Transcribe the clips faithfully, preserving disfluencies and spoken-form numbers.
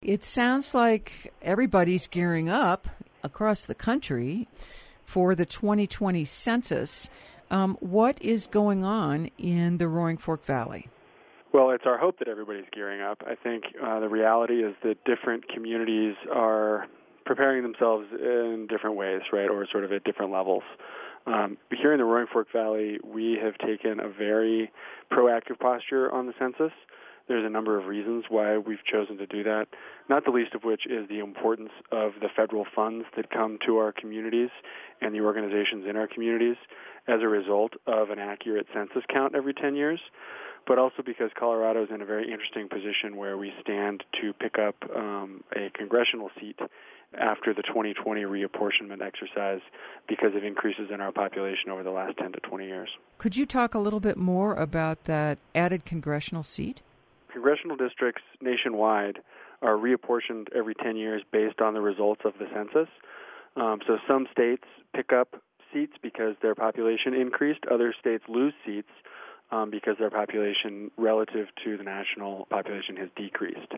It sounds like everybody's gearing up across the country for the twenty twenty census. Um, what is going on in the Roaring Fork Valley? Well, it's our hope that everybody's gearing up. I think uh, the reality is that different communities are preparing themselves in different ways, right, or sort of at different levels. Um, here in the Roaring Fork Valley, we have taken a very proactive posture on the census. There's a number of reasons why we've chosen to do that, not the least of which is the importance of the federal funds that come to our communities and the organizations in our communities as a result of an accurate census count every ten years, but also because Colorado is in a very interesting position where we stand to pick up um, a congressional seat after the twenty twenty reapportionment exercise because of increases in our population over the last ten to twenty years. Could you talk a little bit more about that added congressional seat? Congressional districts nationwide are reapportioned every ten years based on the results of the census. Um, so some states pick up seats because their population increased. Other states lose seats um, because their population relative to the national population has decreased.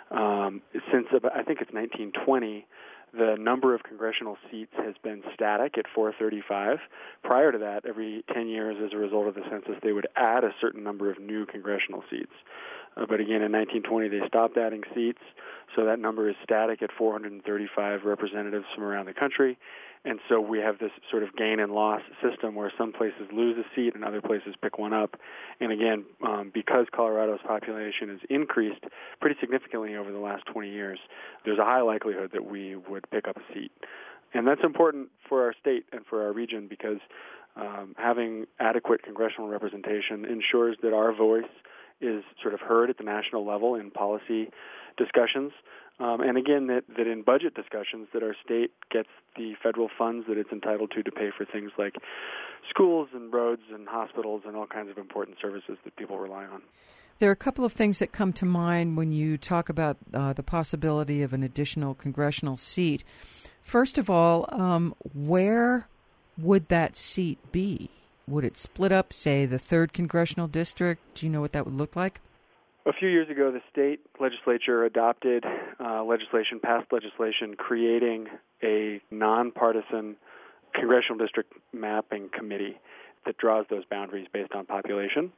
Um, since about, I think it's nineteen twenty, the number of congressional seats has been static at four thirty-five. Prior to that, every ten years as a result of the census, they would add a certain number of new congressional seats. Uh, but again, in nineteen twenty, they stopped adding seats, so that number is static at four hundred thirty-five representatives from around the country. And so we have this sort of gain and loss system where some places lose a seat and other places pick one up. And again, um, because Colorado's population has increased pretty significantly over the last twenty years, there's a high likelihood that we would pick up a seat. And that's important for our state and for our region because um, having adequate congressional representation ensures that our voice is sort of heard at the national level in policy discussions. Um, and again, that, that in budget discussions that our state gets the federal funds that it's entitled to to pay for things like schools and roads and hospitals and all kinds of important services that people rely on. There are a couple of things that come to mind when you talk about uh, the possibility of an additional congressional seat. First of all, um, where would that seat be? Would it split up, say, the third congressional district? Do you know what that would look like? A few years ago, the state legislature adopted uh, legislation, passed legislation, creating a nonpartisan congressional district mapping committee that draws those boundaries based on population.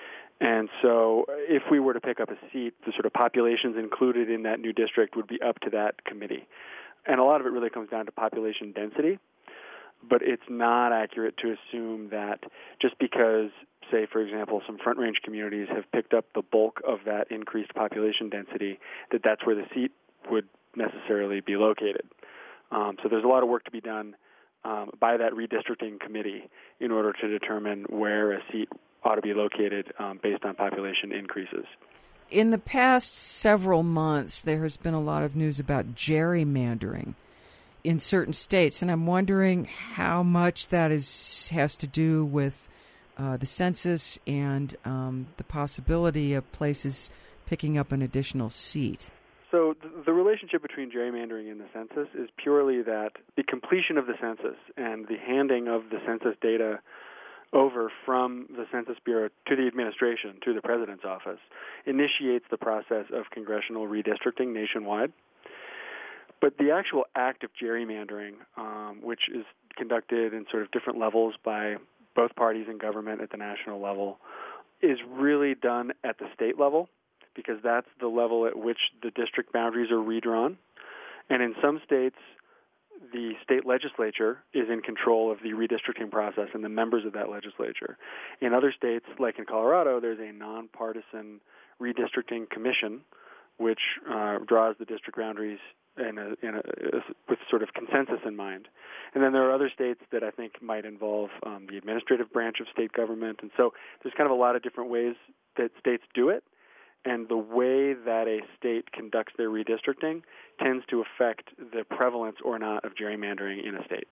And so if we were to pick up a seat, the sort of populations included in that new district would be up to that committee. And a lot of it really comes down to population density. But it's not accurate to assume that just because, say, for example, some Front Range communities have picked up the bulk of that increased population density, that that's where the seat would necessarily be located. Um, so there's a lot of work to be done um, by that redistricting committee in order to determine where a seat ought to be located um, based on population increases. In the past several months, there has been a lot of news about gerrymandering in certain states, and I'm wondering how much that is has to do with uh, the census and um, the possibility of places picking up an additional seat. So th- the relationship between gerrymandering and the census is purely that the completion of the census and the handing of the census data over from the Census Bureau to the administration, to the President's office, initiates the process of congressional redistricting nationwide. But the actual act of gerrymandering, um, which is conducted in sort of different levels by both parties in government at the national level, is really done at the state level because that's the level at which the district boundaries are redrawn. And in some states, the state legislature is in control of the redistricting process and the members of that legislature. In other states, like in Colorado, there's a nonpartisan redistricting commission which uh, draws the district boundaries in a, in a, with sort of consensus in mind. And then there are other states that I think might involve um, the administrative branch of state government. And so there's kind of a lot of different ways that states do it. And the way that a state conducts their redistricting tends to affect the prevalence or not of gerrymandering in a state.